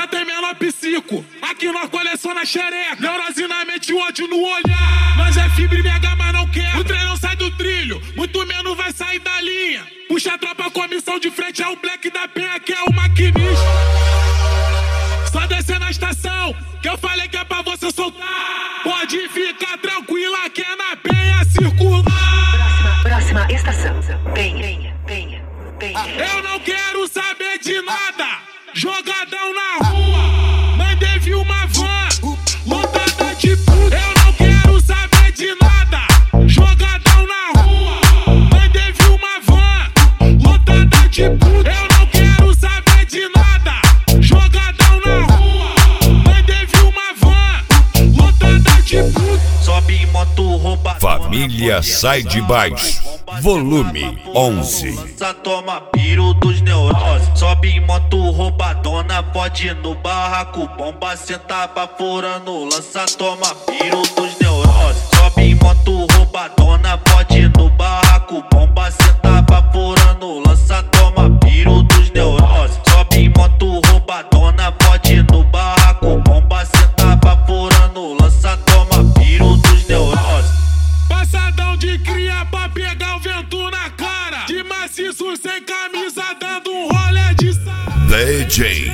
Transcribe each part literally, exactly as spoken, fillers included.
tem menor psico. Aqui nós coleciona xereca. Neurose na mente, ódio no olhar. Nós é fibra e mega, mas não quer. O trem não sai do trilho, muito menos vai sair da linha. Puxa a tropa, comissão de frente é o Black da Penha, que é o maquinista. Só descer na estação, que eu falei que é pra você soltar. Pode ficar tranquila que é na Penha circular. Próxima, próxima estação, Penha, Penha, Penha. Eu não quero saber de nada. Jogadão na rua, mandei vir uma van lotada de puta. Eu não quero saber de nada. Jogadão na rua, mandei vir uma van lotada de puta. Eu não quero saber de nada. Jogadão na rua, mandei vir uma van lotada de puta. Sobe em moto rouba. Família sai de baixo. Volume onze. Lança, toma piro dos neuroses. Sobe em moto roubadona, pode ir no barraco. Bomba senta baforando. Lança, toma piro dos neuroses. Sobe em moto roubadona, pode ir no barraco. Bomba senta baforando. Lança, toma piro dos neuroses. Sobe em moto roubadona, pode ir no barraco. Bomba senta baforando. Lança, toma piro dos neuroses. Passadão de cria pra pegar o vento na cara. De maciço sem camisa, dando um rolê de sal. D J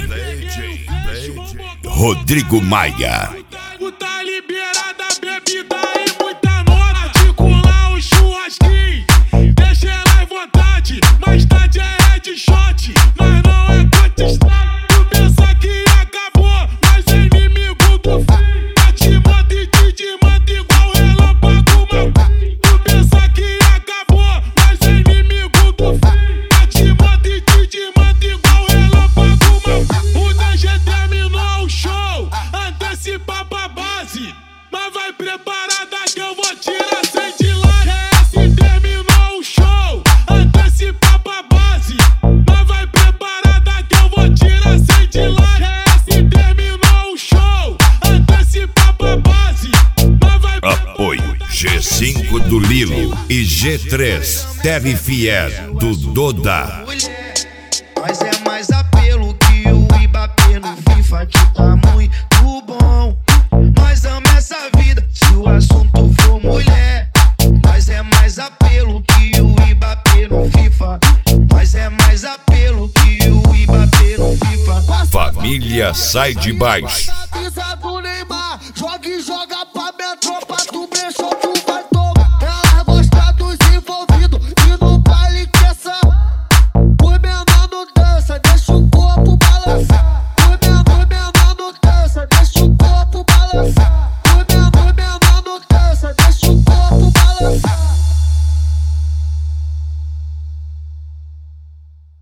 Rodrigo Maia. Tá liberada bebida e muita nora. Articular o churrasquinho, deixa ela à vontade. Mais tarde é headshot, mas não é contestado. Tu pensa que acabou, mas é inimigo do fim. Tá te manda e te desmanda igual relâmpago, meu. Tu pensa que acabou, mas é inimigo do fim. Tá te manda e te desmanda igual relâmpago, meu. O D G terminou o show, antecipa pra base. Mas vai preparada que eu vou tirar cem de lá. G S terminou o show, antecipa pra base. Mas vai preparada que eu vou tirar cem de lá. G S terminou o show, antecipa pra base. Mas vai Apoio G cinco do Lilo e G três Terry Fier do Doda. Mas é mais apelo que o Ibapê no FIFA, que tá muito bom. Nós amamos essa vida, se o assunto for mulher. Mas é mais apelo que o Ibapê no FIFA. Mas é mais apelo que o Ibapê no FIFA. Família sai de baixo. Avisa do Neymar, joga e joga.